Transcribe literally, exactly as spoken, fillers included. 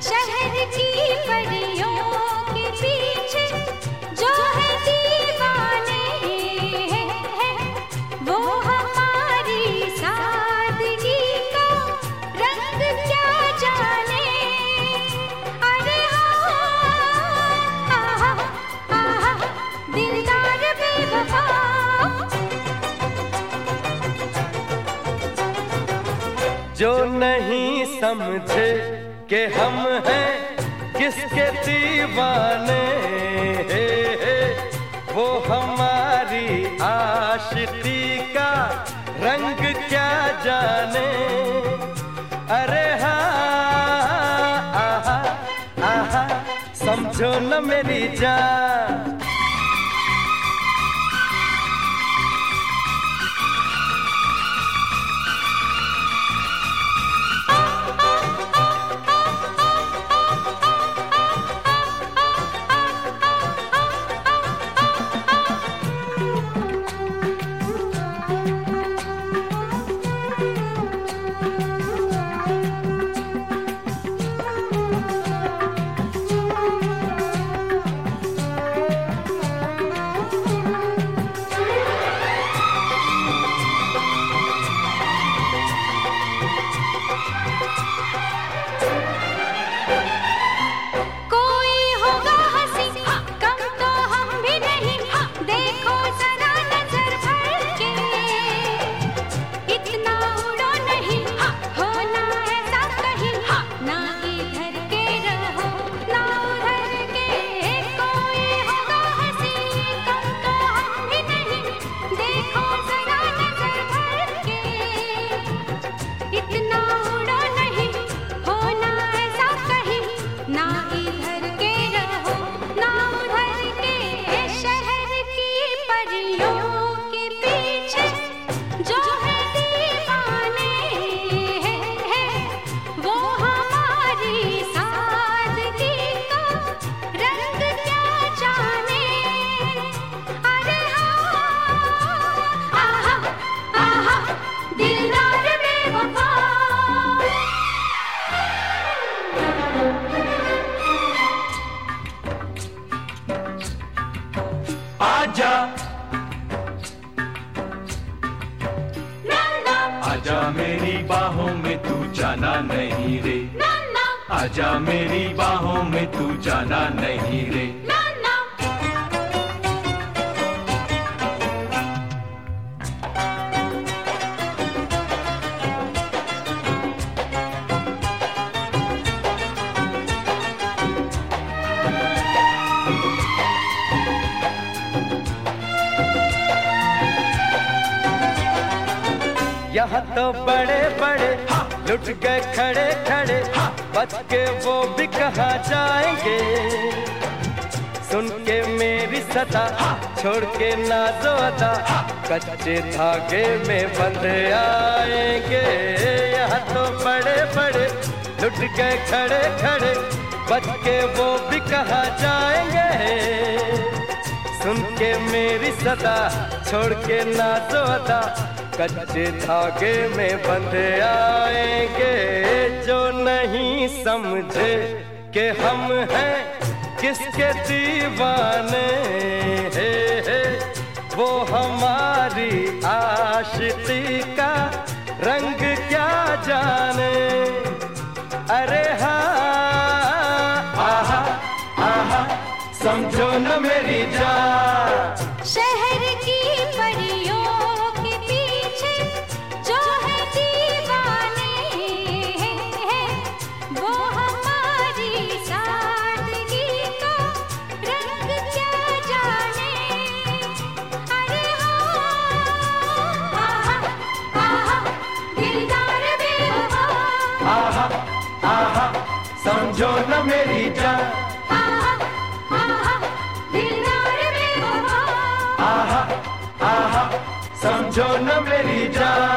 शहर की परियों के पीछे जो है दीवाने हैं, वो हमारी सादगी का रंग क्या जाने। अरे हाँ आहा आहा दिलदार बेवफा। जो नहीं समझे कि हम हैं किसके दीवाने, वो हमारी आशिकी का रंग क्या जाने। अरे हाँ आहा आहा समझो न मेरी जान। आजा आजा मेरी बाहों में तू जाना नहीं रे, आजा मेरी बाहों में तू जाना नहीं रे। यहाँ तो बड़े बड़े लुट गए खड़े खड़े, बच के वो भी कहाँ जाएंगे। सुन के मेरी सदा छोड़ के नाज़ो अदा, कच्चे धागे में बंध आएंगे। यहाँ तो बड़े बड़े लुट गए खड़े खड़े, बच के वो भी कहाँ जाएंगे। सुन के मेरी सदा छोड़ के नाज़ो अदा, कच्चे धागे में बंध आएंगे। जो नहीं समझे कि हम हैं किसके दीवाने, वो हमारी आशिकी का रंग क्या जाने। अरे हाँ आहा आहा समझो न मेरी जान। शहर की परियों के पीछे जो है दीवाने हैं, वो हमारी सादगी का रंग क्या जाने। अरे हाँ आहा आहा दिलदार बेवफा। आहा आहा समझो न मेरी जान। आहा आहा दिलदार बेवफा। आहा आहा समझो न मेरी जान।